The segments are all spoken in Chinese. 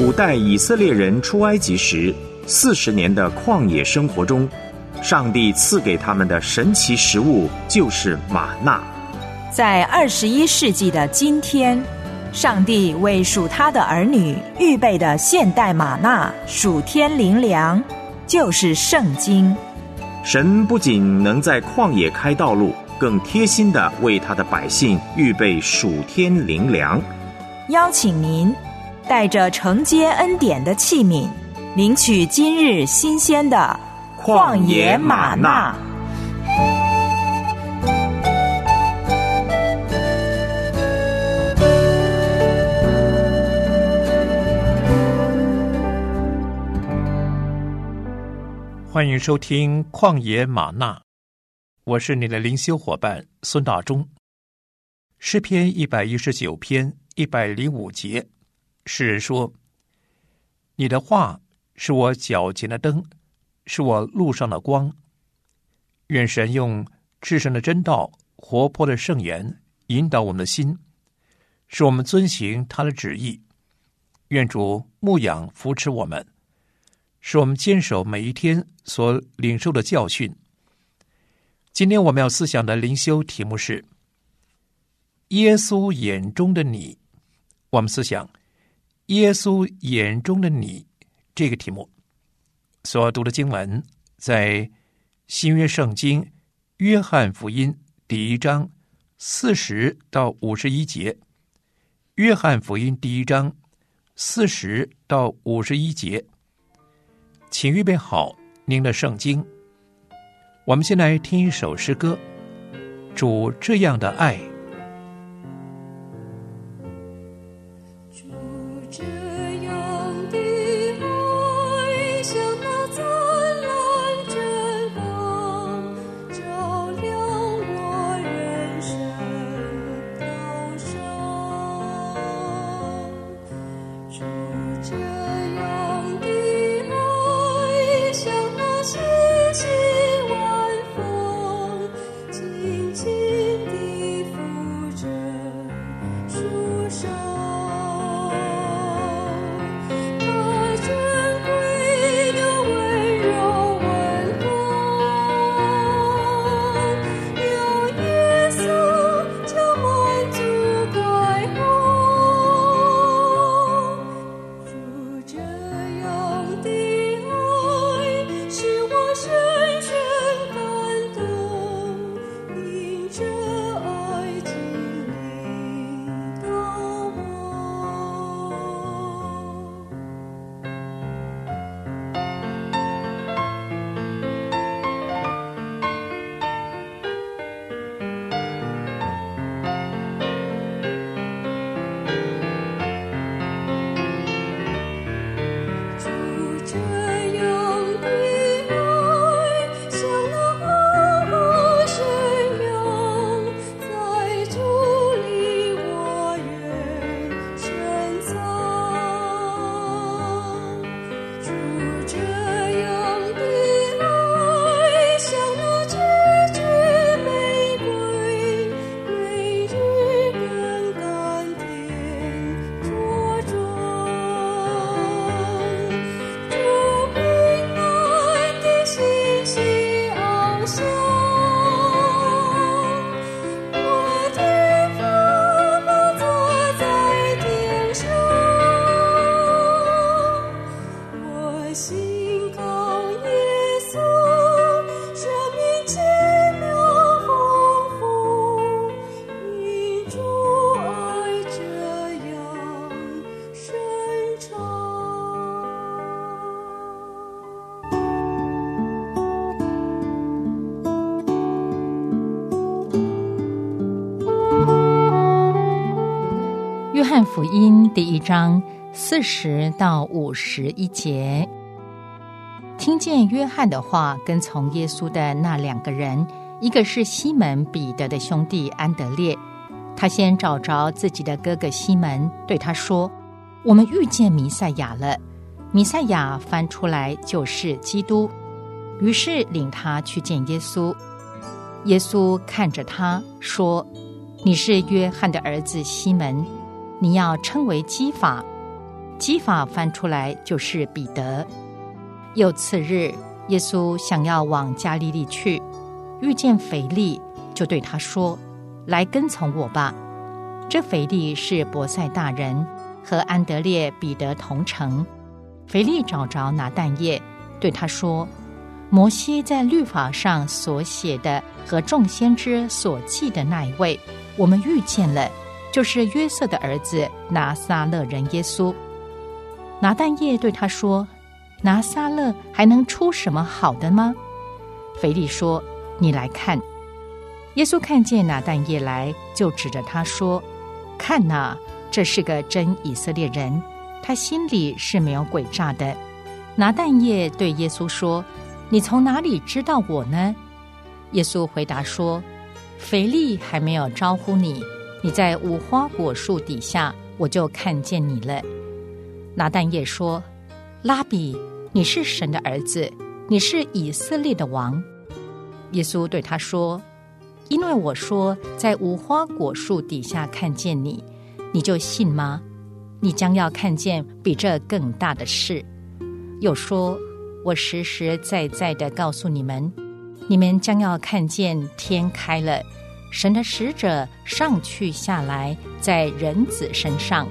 古代以色列人出埃及时40年的旷野生活中，上帝赐给他们的神奇食物就是玛纳。 在21世纪的今天，上帝为属他的儿女预备的现代玛纳属天灵粮，就是圣经。 神不仅能在旷野开道路，更贴心地为他的百姓预备属天灵粮。 邀请您带着承接恩典的器皿，领取今日新鲜的旷野玛纳。 欢迎收听旷野玛纳，我是你的灵修伙伴孙大中。诗篇119篇105节，诗人说：你的话是我脚前的灯，是我路上的光。愿神用至圣的真道、活泼的圣言引导我们的心，使我们遵行他的旨意。愿主牧养扶持我们，使我们坚守每一天所领受的教训。今天我们要思想的灵修题目是耶稣眼中的你。我们思想耶稣眼中的你这个题目。所读的经文在新约圣经约翰福音第1章40到51节。约翰福音第1章40到51节。请预备好您的圣经。我们先来听一首诗歌，主这样的爱。 主这样的爱，像那灿烂真光，照亮我人生道上。主这样的爱，像那星星晚风，轻轻地附着树梢。它珍贵又温柔温暖，有耶稣就满足快活。主这样的爱，使我深深感动，因这爱经临到我。主这样的爱，像那厚厚深渊，在主里我愿深藏。主这样的爱，像那句句玫瑰，每日更甘甜茁壮。主平安的信息翱翔，我天父宝座在天上，我心靠耶稣，生命奇妙丰富，因主爱这样深长。 约翰福音第1章40到51节。听见约翰的话，跟从耶稣的那2个人，一个是西门彼得的兄弟安德烈，他先找着自己的哥哥西门，对他说：我们遇见弥赛亚了。弥赛亚翻出来就是基督。于是领他去见耶稣。耶稣看着他说：你是约翰的儿子西门，你要称为基法， 基法翻出来就是彼得。又次日，耶稣想要往加利利去，遇见腓利，就对他说：来跟从我吧。这腓利是伯赛大人，和安德烈、彼得同城。腓利找着拿但业，对他说：摩西在律法上所写的和众先知所记的那一位，我们遇见了，就是约瑟的儿子拿撒勒人耶稣。拿但业对他说：拿撒勒还能出什么好的吗？腓利说：你来看。耶稣看见拿但业来，就指着他说：看哪，这是个真以色列人，他心里是没有诡诈的。拿但业对耶稣说：你从哪里知道我呢？耶稣回答说：腓利还没有招呼你，你在无花果树底下，我就看见你了。拿但业说：拉比，你是神的儿子，你是以色列的王。耶稣对他说：因为我说在无花果树底下看见你，你就信吗？你将要看见比这更大的事。又说：我实实在在地告诉你们，你们将要看见天开了，神的使者上去下来，在人子身上。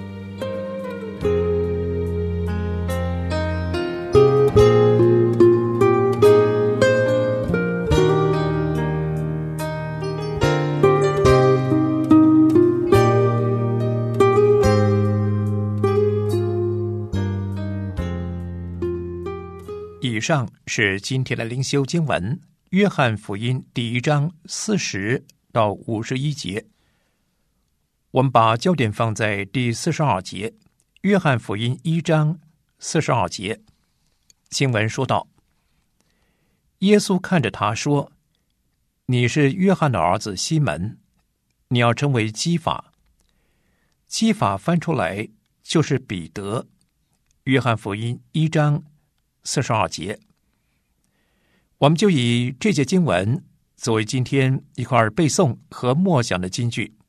以上是今天的灵修经文，约翰福音第1章40到51节。我们把焦点放在第42节，约翰福音1章42节。经文说道：耶稣看着他说：你是约翰的儿子西门，你要称为基法。基法翻出来就是彼得。约翰福音1章42节，我们就以这节经文作为今天一块背诵和默想的金句。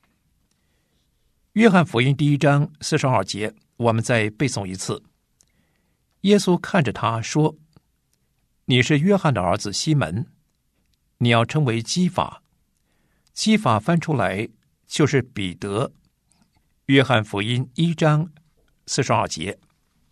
约翰福音第1章42节，我们再背诵一次。耶稣看着他说：你是约翰的儿子西门，你要称为基法。基法翻出来就是彼得。约翰福音1章42节。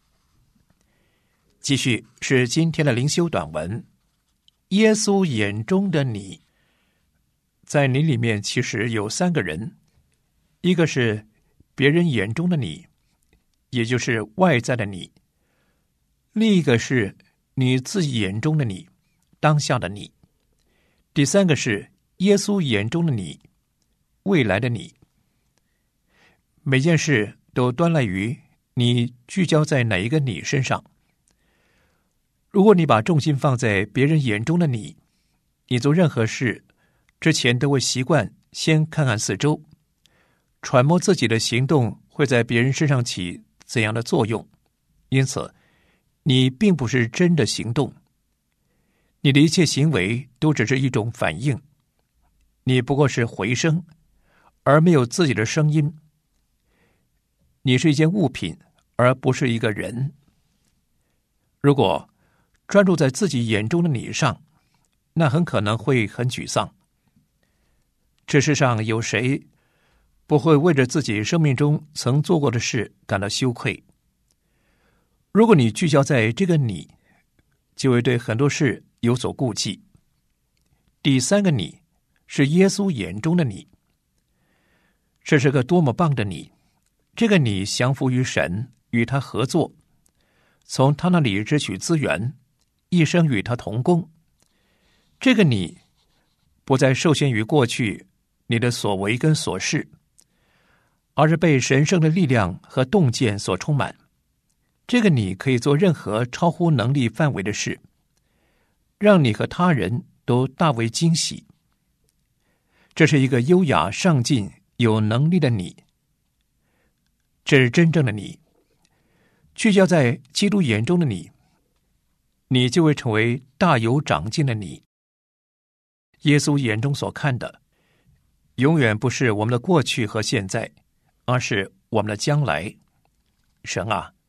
继续是今天的灵修短文。耶稣眼中的你，在你里面其实有3个人，一个是别人眼中的你，也就是外在的你；另一个是你自己眼中的你，当下的你；第3个是耶稣眼中的你，未来的你。每件事都端赖于你聚焦在哪一个你身上。如果你把重心放在别人眼中的你，你做任何事之前都会习惯先看看四周，揣摩自己的行动会在别人身上起怎样的作用，因此你并不是真的行动，你的一切行为都只是一种反应，你不过是回声，而没有自己的声音。你是一件物品，而不是一个人。如果专注在自己眼中的你上，那很可能会很沮丧。这世上有谁不会为着自己生命中曾做过的事感到羞愧？如果你聚焦在这个你，就会对很多事有所顾忌。第3个你是耶稣眼中的你，这是个多么棒的你！这个你降服于神，与他合作，从他那里支取资源，一生与他同工。这个你不再受限于过去你的所为跟所事，而是被神圣的力量和洞见所充满。这个你可以做任何超乎能力范围的事，让你和他人都大为惊喜。这是一个优雅、上进、有能力的你。这是真正的你。聚焦在基督眼中的你，你就会成为大有长进的你。耶稣眼中所看的，永远不是我们的过去和现在，而是我们的将来。神啊，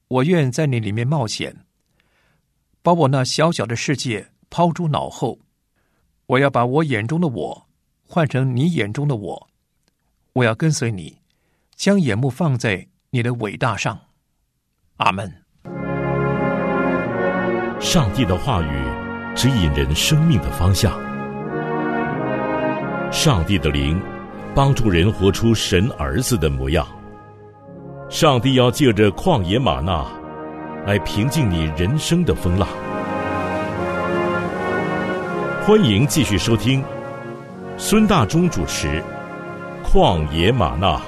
我愿在你里面冒险，把我那小小的世界抛诸脑后。我要把我眼中的我换成你眼中的我，我要跟随你，将眼目放在你的伟大上。阿们。 上帝的话语指引人生命的方向，上帝的灵帮助人活出神儿子的模样。上帝要借着旷野吗哪来平静你人生的风浪。欢迎继续收听孙大中主持《旷野吗哪》。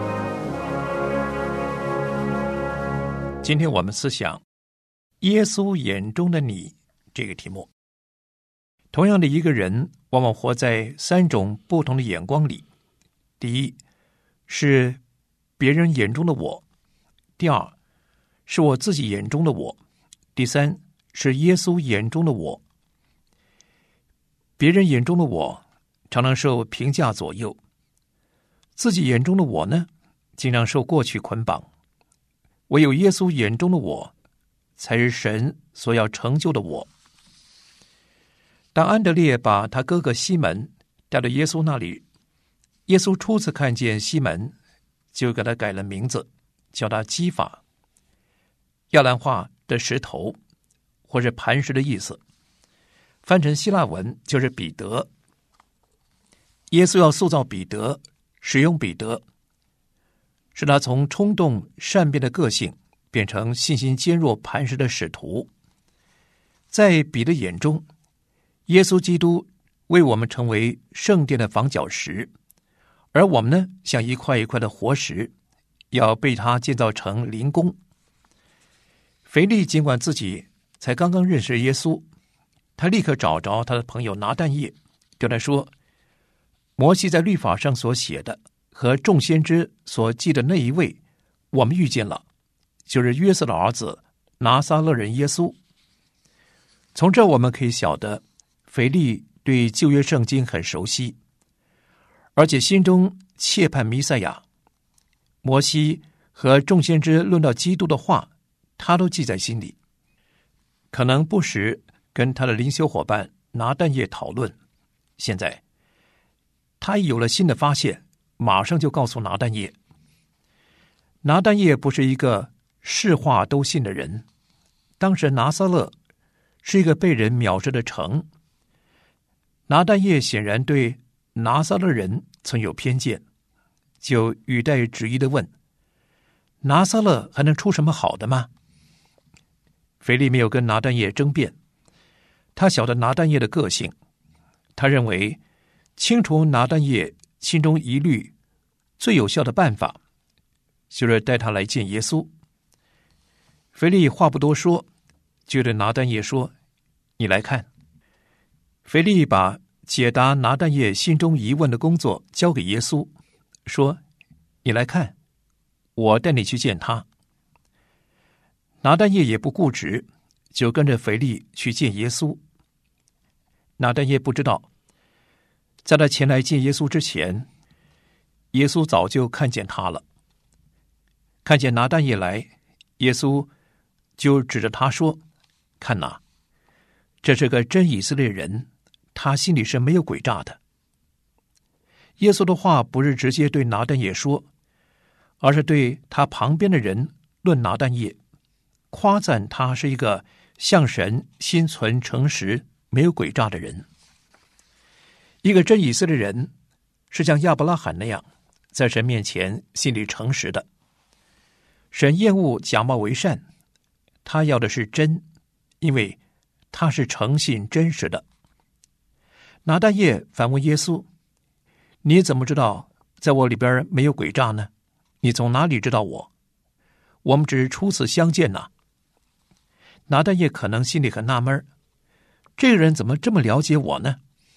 今天我们思想耶稣眼中的你这个题目。同样的一个人往往活在3种不同的眼光里。第一，是别人眼中的我；第二，是我自己眼中的我；第三，是耶稣眼中的我。别人眼中的我常常受评价左右，自己眼中的我呢，经常受过去捆绑。唯有耶稣眼中的我，才是神所要成就的我。当安德烈把他哥哥西门带到耶稣那里，耶稣初次看见西门，就给他改了名字，叫他基法，亚兰话的石头，或是磐石的意思，翻成希腊文就是彼得。耶稣要塑造彼得，使用彼得，使他从冲动善变的个性变成信心坚若磐石的使徒。在彼得眼中，耶稣基督为我们成为圣殿的房角石，而我们呢，像一块一块的活石，要被他建造成灵宫。腓利尽管自己才刚刚认识耶稣，他立刻找着他的朋友拿但业，对他说：摩西在律法上所写的和众先知所记的那一位，我们遇见了，就是约瑟的儿子拿撒勒人耶稣。从这我们可以晓得，腓利对旧约圣经很熟悉，而且心中切盼弥赛亚。摩西和众先知论到基督的话，他都记在心里，可能不时跟他的灵修伙伴拿但业讨论。现在他一有了新的发现，马上就告诉拿但业。拿但业不是一个是话都信的人，当时拿撒勒是一个被人藐视的城。拿但业显然对拿撒勒人存有偏见，就语带质疑地问：拿撒勒还能出什么好的吗？腓利没有跟拿但业争辩，他晓得拿但业的个性，他认为清除拿但业心中疑虑最有效的办法，就是带他来见耶稣。腓利话不多说，就对拿但业说：你来看。腓利把解答拿但业心中疑问的工作交给耶稣，说：你来看，我带你去见他。拿但业也不固执，就跟着腓利去见耶稣。拿但业不知道，在他前来见耶稣之前，耶稣早就看见他了。看见拿但业来，耶稣就指着他说：看哪，这是个真以色列人，他心里是没有诡诈的。耶稣的话不是直接对拿但业说，而是对他旁边的人论拿但业，夸赞他是一个向神心存诚实、没有诡诈的人。一个真以色列人是像亚伯拉罕那样，在神面前心里诚实的。神厌恶假冒为善，他要的是真，因为他是诚信真实的。拿但业反问耶稣：你怎么知道在我里边没有诡诈呢？你从哪里知道我？我们只是初次相见呐。拿但业可能心里很纳闷，这个人怎么这么了解我呢？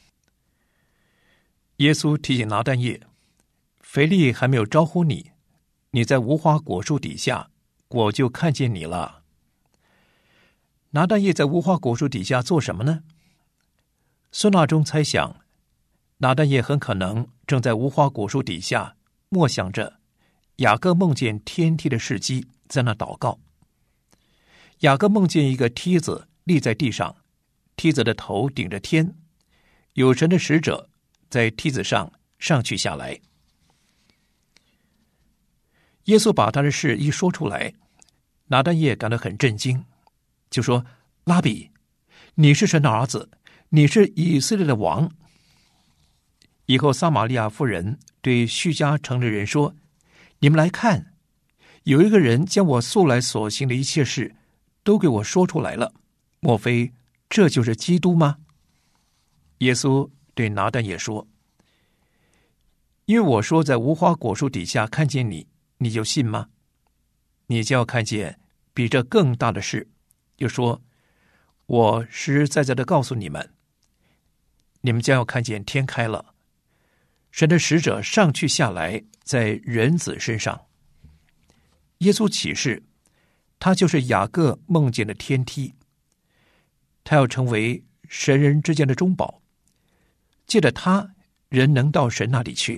耶稣提醒拿但业：腓利还没有招呼你，你在无花果树底下，我就看见你了。拿但业在无花果树底下做什么呢？孙大中猜想，拿但业很可能正在无花果树底下默想着雅各梦见天梯的事迹，在那祷告。 雅各梦见一个梯子立在地上，梯子的头顶着天，有神的使者在梯子上上去下来。耶稣把他的事一说出来，拿但业感到很震惊，就说：拉比，你是神的儿子，你是以色列的王。以后撒玛利亚妇人对叙加城的人说：你们来看，有一个人将我素来所行的一切事都给我说出来了，莫非这就是基督吗？耶稣对拿但业说：因为我说在无花果树底下看见你，你就信吗？你就要看见比这更大的事。又说：我实实在在的告诉你们，你们将要看见天开了，神的使者上去下来在人子身上。耶稣启示，他就是雅各梦见的天梯，他要成为神人之间的中保，借着他，人能到神那里去。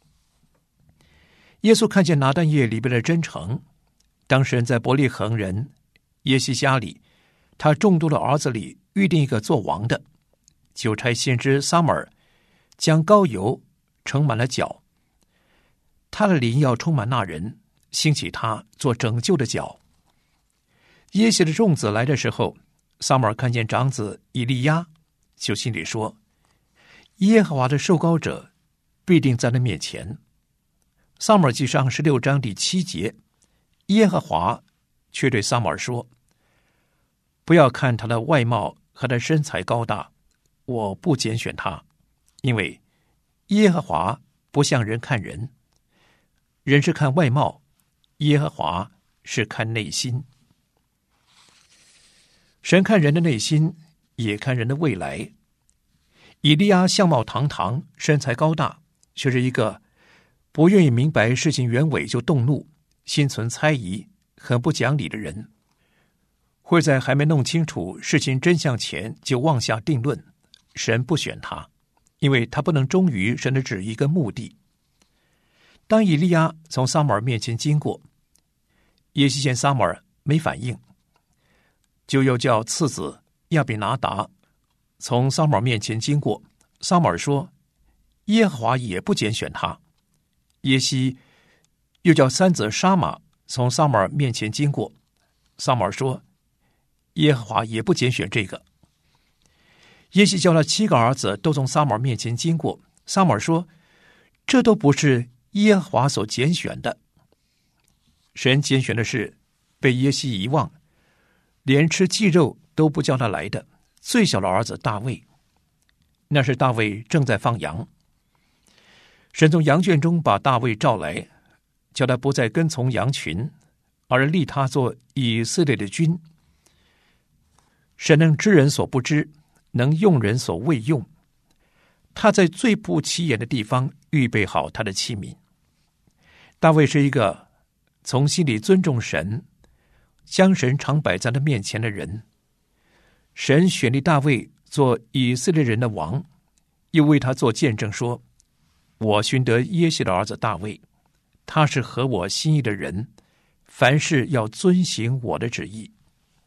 耶稣看见拿但业里边的真诚，当时在伯利恒人耶西家里，他众多的儿子里预定一个做王的，就差先知撒母耳将膏油盛满了脚，他的灵要充满那人，兴起他做拯救的脚。耶西的众子来的时候，撒母耳看见长子以利亚，就心里说：耶和华的受膏者必定在他面前。撒母耳记上16章第7节，耶和华却对撒母耳说：不要看他的外貌和他的身材高大，我不拣选他，因为耶和华不像人看人，人是看外貌，耶和华是看内心。神看人的内心，也看人的未来。以利亚相貌堂堂，身材高大，却是一个不愿意明白事情原委就动怒，心存猜疑，很不讲理的人，会在还没弄清楚事情真相前就妄下定论。神不选他，因为他不能忠于神的旨意跟目的。当以利亚从撒母耳面前经过，耶西见撒母耳没反应，就又叫次子亚比拿达从撒母耳面前经过。撒母耳说：耶和华也不拣选他。耶西又叫三子沙马从撒母耳面前经过。撒母耳说：耶和华也不拣选这个。耶西叫了7个儿子都从撒母耳面前经过。撒母耳说：这都不是耶和华所拣选的。神拣选的是被耶西遗忘，连吃祭肉都不叫他来的最小的儿子大卫。那是大卫正在放羊，神从羊圈中把大卫召来，叫他不再跟从羊群，而立他做以色列的君。神能知人所不知，能用人所未用。他在最不起眼的地方预备好他的器皿。大卫是一个从心里尊重神，将神常摆在他面前的人。神选立大卫做以色列人的王，又为他做见证说：我寻得耶西的儿子大卫，他是合我心意的人，凡事要遵行我的旨意。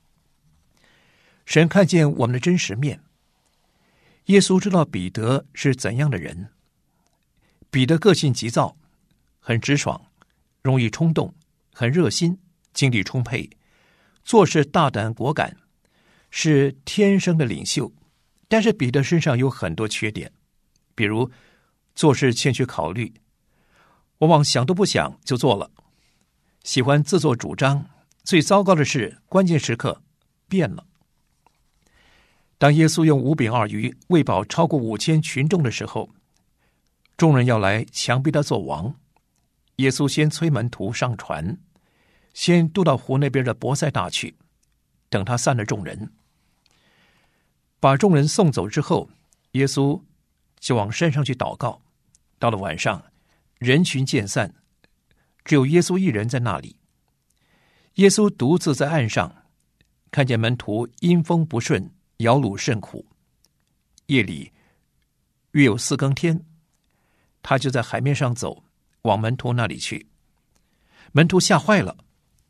神看见我们的真实面。耶稣知道彼得是怎样的人。彼得个性急躁，很直爽，容易冲动，很热心，精力充沛，做事大胆果敢，是天生的领袖。但是彼得身上有很多缺点，比如做事欠缺考虑，往往想都不想就做了，喜欢自作主张，最糟糕的是关键时刻变了。当耶稣用5饼2鱼喂饱超过5000群众的时候，众人要来强逼他做王。耶稣先催门徒上船，先渡到湖那边的伯赛大去，等他散了众人。把众人送走之后，耶稣就往山上去祷告。到了晚上，人群渐散，只有耶稣一人在那里。耶稣独自在岸上，看见门徒因风不顺，摇橹甚苦。夜里约有4更天，他就在海面上走，往门徒那里去。门徒吓坏了，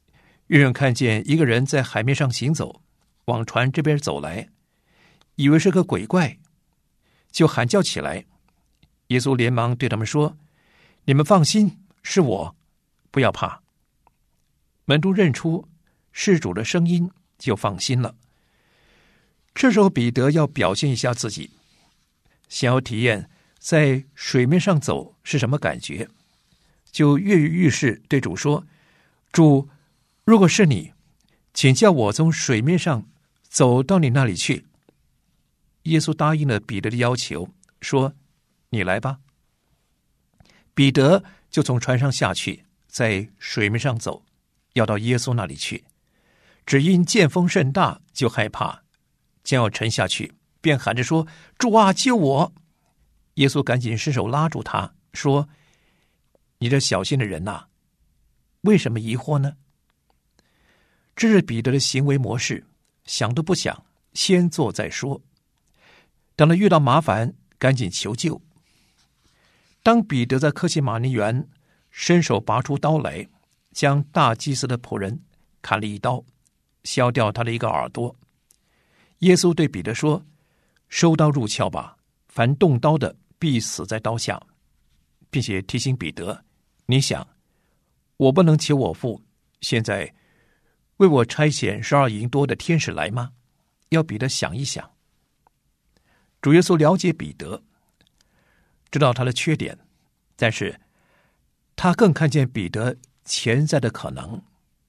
远远看见一个人在海面上行走，往船这边走来，以为是个鬼怪，就喊叫起来。耶稣连忙对他们说：“你们放心，是我，不要怕。”门徒认出是主的声音，就放心了。这时候彼得要表现一下自己，想要体验在水面上走是什么感觉，就跃跃欲试对主说：“主，如果是你，请叫我从水面上走到你那里去。”耶稣答应了彼得的要求，说：“你来吧。”彼得就从船上下去，在水面上走，要到耶稣那里去。只因见风甚大，就害怕，将要沉下去，便喊着说：“主啊，救我！”耶稣赶紧伸手拉住他，说：“你这小心的人呐，为什么疑惑呢？”这是彼得的行为模式，想都不想，先做再说。等他遇到麻烦，赶紧求救。当彼得在客西马尼园伸手拔出刀来，将大祭司的仆人砍了一刀，削掉他的一个耳朵。耶稣对彼得说：“收刀入鞘吧，凡动刀的必死在刀下。”并且提醒彼得：“你想，我不能求我父现在为我差遣12营多的天使来吗？”要彼得想一想。主耶稣了解彼得，知道他的缺点，但是他更看见彼得潜在的可能。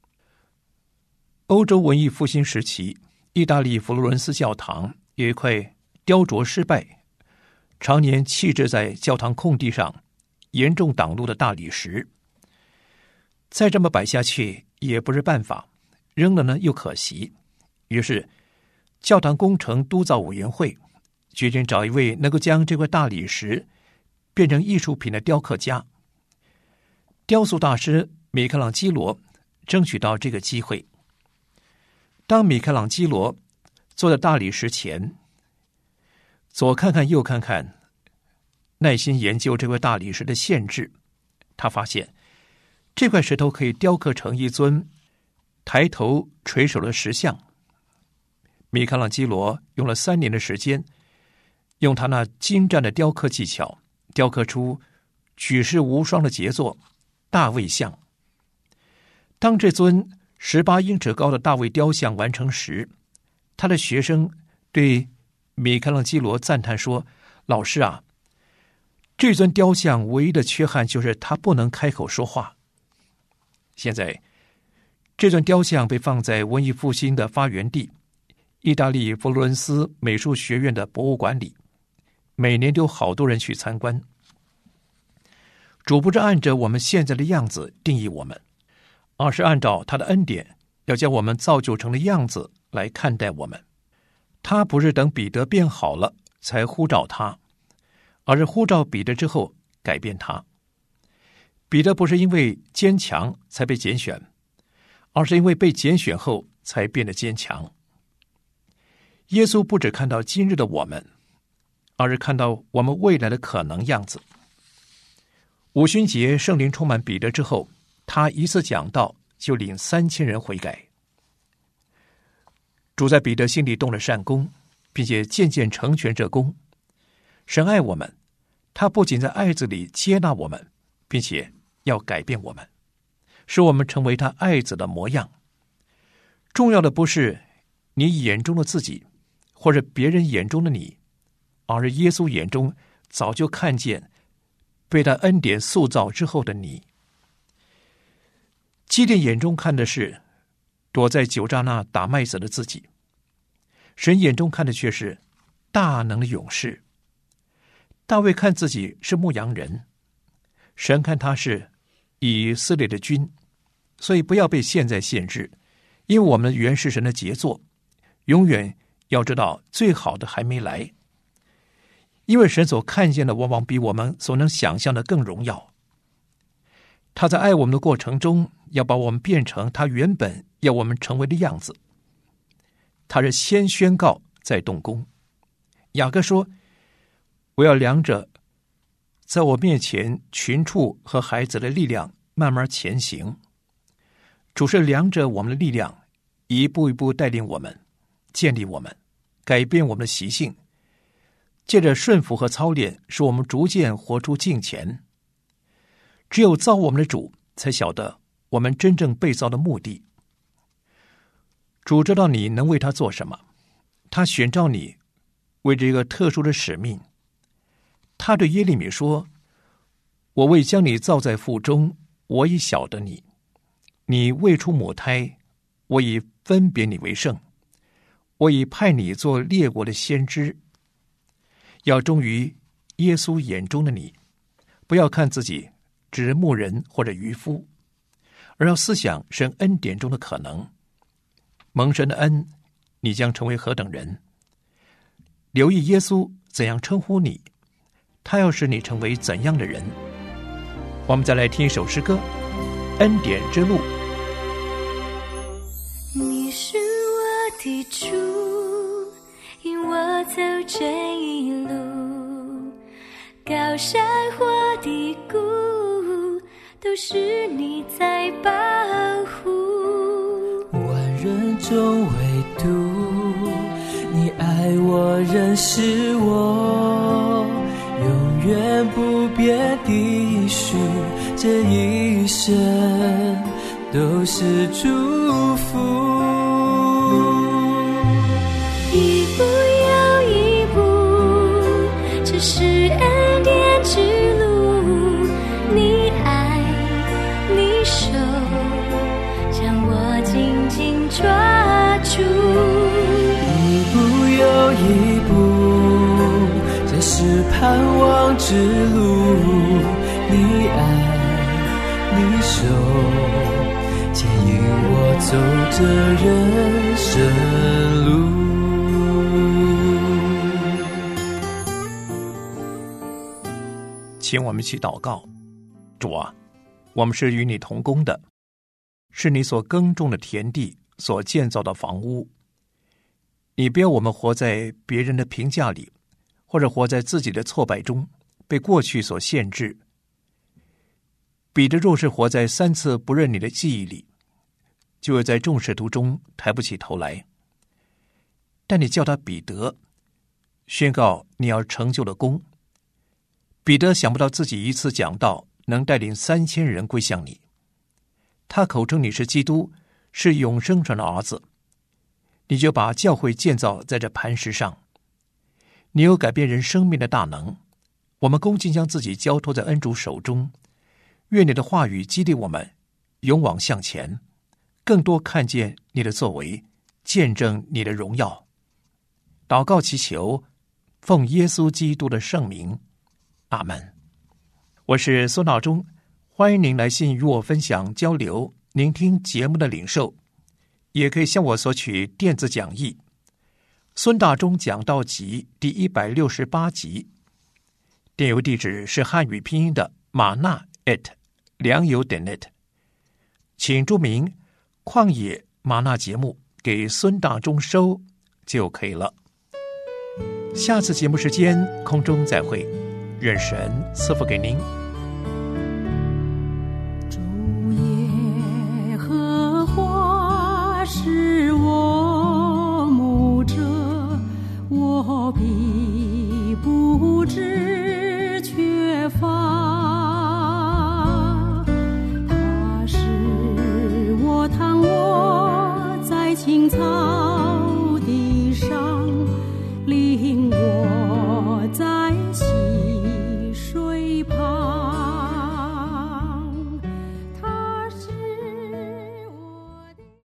欧洲文艺复兴时期，意大利佛罗伦斯教堂有一块雕琢失败、常年弃置在教堂空地上、严重挡路的大理石。再这么摆下去也不是办法，扔了呢又可惜。于是教堂工程督造委员会决定找一位能够将这块大理石变成艺术品的雕刻家。雕塑大师米开朗基罗争取到这个机会。当米开朗基罗坐在大理石前，左看看右看看，耐心研究这块大理石的限制，他发现这块石头可以雕刻成一尊抬头垂首的石像。米开朗基罗用了3年的时间，用他那精湛的雕刻技巧，雕刻出举世无双的杰作大卫像。当这尊18英尺高的大卫雕像完成时，他的学生对米开朗基罗赞叹说：“老师啊，这尊雕像唯一的缺憾就是他不能开口说话。”现在这尊雕像被放在文艺复兴的发源地意大利佛罗伦斯美术学院的博物馆里，每年都有好多人去参观。主不是按着我们现在的样子定义我们，而是按照他的恩典，要将我们造就成的样子来看待我们。他不是等彼得变好了才呼召他，而是呼召彼得之后改变他。彼得不是因为坚强才被拣选，而是因为被拣选后才变得坚强。耶稣不只看到今日的我们，而是看到我们未来的可能样子。五旬节圣灵充满彼得之后，他一次讲道就领3000人悔改。主在彼得心里动了善功，并且渐渐成全这功。神爱我们，他不仅在爱子里接纳我们，并且要改变我们，使我们成为他爱子的模样。重要的不是你眼中的自己，或者别人眼中的你，而是耶稣眼中早就看见被他恩典塑造之后的你。基甸眼中看的是躲在酒榨那打麦子的自己，神眼中看的却是大能的勇士。大卫看自己是牧羊人，神看他是以色列的君。所以不要被现在限制，因为我们原是神的杰作，永远要知道最好的还没来。因为神所看见的往往比我们所能想象的更荣耀。他在爱我们的过程中，要把我们变成他原本要我们成为的样子。他是先宣告再动工。雅各说：“我要量着在我面前群畜和孩子的力量，慢慢前行。” 主是量着我们的力量，一步一步带领我们，建立我们，改变我们的习性，借着顺服和操练，使我们逐渐活出敬虔。只有造我们的主才晓得我们真正被造的目的。主知道你能为他做什么，他选召你为这个特殊的使命。他对耶利米说：我为将你造在腹中，我已晓得你，你未出母胎，我已分别你为圣，我已派你做列国的先知。要忠于耶稣眼中的你，不要看自己只是牧人或者渔夫，而要思想神恩典中的可能。蒙神的恩，你将成为何等人？留意耶稣怎样称呼你，他要使你成为怎样的人。我们再来听一首诗歌《恩典之路》。 你是我的主，引我走这一路，高山或低谷，都是你在保护。 万人中唯独你爱我，认识我，永远不变的许，这一生都是祝福。 一步又一步，这是恩典之路，你爱你手将我紧紧抓住。 一步又一步，这是盼望之路，你爱你手牵引我走这人生路。 请我们一起祷告。主啊，我们是与你同工的，是你所耕种的田地，所建造的房屋。你不要我们活在别人的评价里，或者活在自己的挫败中，被过去所限制。彼得若是活在3次不认你的记忆里，就会在众使徒中抬不起头来。但你叫他彼得，宣告你要成就的功。彼得想不到自己一次讲道能带领3000人归向你。他口称你是基督，是永生神的儿子。你就把教会建造在这磐石上。你有改变人生命的大能。我们恭敬将自己交托在恩主手中，愿你的话语激励我们勇往向前，更多看见你的作为，见证你的荣耀。祷告祈求，奉耶稣基督的圣名，阿们。我是孙道中，欢迎您来信与我分享交流您听节目的领受，也可以向我索取电子讲义孙大中讲道集第168集，电邮地址是汉语拼音的马纳良友.net， 请注明旷野马纳节目给孙大中收就可以了。下次节目时间空中再会，愿神赐福给您。 主耶和华是我牧者，我必不致缺乏。他是我躺卧在青草